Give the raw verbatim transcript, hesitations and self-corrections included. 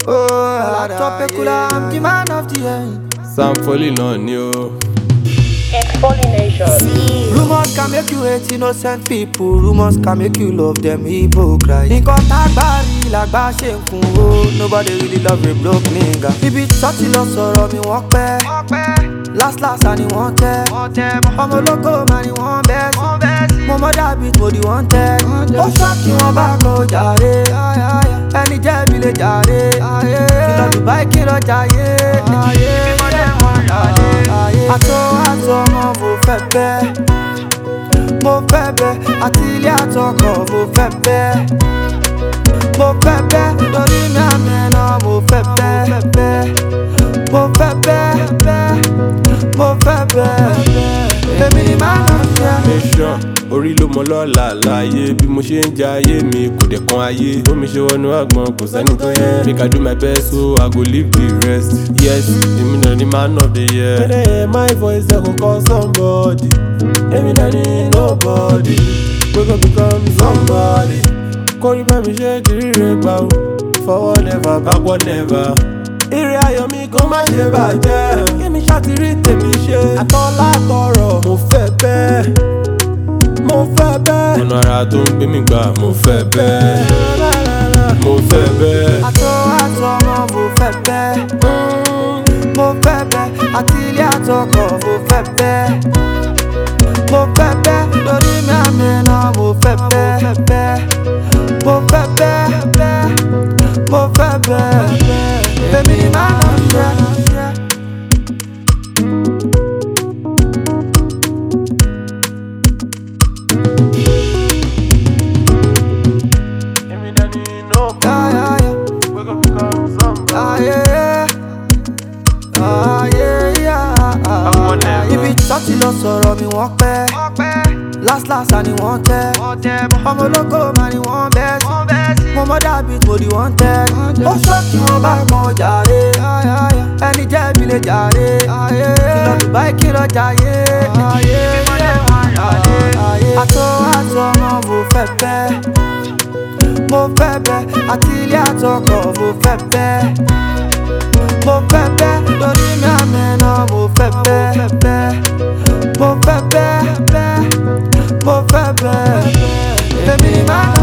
Oh, I top a cooler, I'm the man of the end. Sam falling on you. It's pollination. Rumors can make you hate innocent people. Rumors can make you love them hypocrite. Nǹkan tágbárí làgbà ṣe ń kun o. Nobody really love a broke nigga. Ibi tọ́tí lọ sọ̀rọ̀ mi wọ́n pẹ́. Last last àni wọ́n tẹ́. Ọmọ ológo mà ni wọ́n bẹ́ sí. Mo mọ dàbí mo di wọ́n tẹ́. Ó ṣọ́ọ̀kì wọn bá kó jàre. Ẹni jẹ̀bi lè jàre. Kí lọ Dubai kí lọ jayé. Ibi mọ́lẹ̀ wọn jàre. Àtọ́ àtọ́ ọmọ mo fẹ́ bẹ́. Mo fẹ́ bẹ́ àti ilé àtọkọ̀ mo fẹ́ bẹ́. Mo fẹ́ bẹ́ lórí mi àmì ẹ̀nà mo fẹ́ bẹ́. Mo fẹ́ bẹ́ mo fẹ́ bẹ́. Èmi ni màá lọ ṣe. Nation orí ló mọ lọ́la láàyè bí mo ṣe ń jẹ ayé mi kò dẹ̀ kan ayé. Bómi ṣe wọnú àgbọn kò sẹ́ni tó yẹ. Make I do my best so I go leave the rest. Yes, èmi náà ni man of the year. When I hear my voice I go call somebody. Èmi náà ni nobody. We go become somebody. Kórí bá mi ṣe kiri rẹ̀ gbà ó. Forward never, backward never. Ire ayọ̀ mi kò má ṣe bàjẹ́. Kémi ṣàtìrí tèmi ṣe. Àtọ́lá tọrọ mo fẹ́ bẹ́ẹ̀. Mo fẹ́ bẹ́ẹ̀. Ọ̀nà ara tó ń gbé mi gbà mo fẹ́ bẹ́ẹ̀. Mo fẹ́ bẹ́ẹ̀. Àtọ́ àtọ́ ọmọ mo fẹ́ bẹ́ẹ̀. Mo fẹ́ bẹ́ẹ̀ àti ilé àtọkọ̀ mo fẹ́ bẹ́ẹ̀. Mo fẹ́ bẹ́ẹ̀ lórí mi àmì ẹ̀nà mo fẹ́ bẹ́ẹ̀. Mo fẹ́ bẹ́ẹ̀. Mo fẹ́ bẹ́ẹ̀. Èmi ni màá lọ ṣe. Ibi tọ́tí lọ sọ̀rọ̀ mi wọ́n pẹ́. Last last àni wọ́n tẹ́. Ọmọ ológo mà ni wọ́n bẹ́ sí. Mo mọ dàbí mo di wọ́n tẹ́. Ó ṣọ́ọ̀kì wọn bá kan jàre. Ẹni jẹ̀bi lè jàre. Kí lọ Dubai kí lọ jayé. Àtọ́ àtọ́ ọmọ mo fẹ́ bẹ́. Mo fẹ́ bẹ́ àti ilé àtọkọ̀ mo fẹ́ bẹ́. Mo fẹ́ bẹ́ lórí mi àmì ẹ̀nà mo fẹ́ bẹ́. Mo fẹ́ bẹ́. Mo fẹ́ bẹ́. Èmi ni màá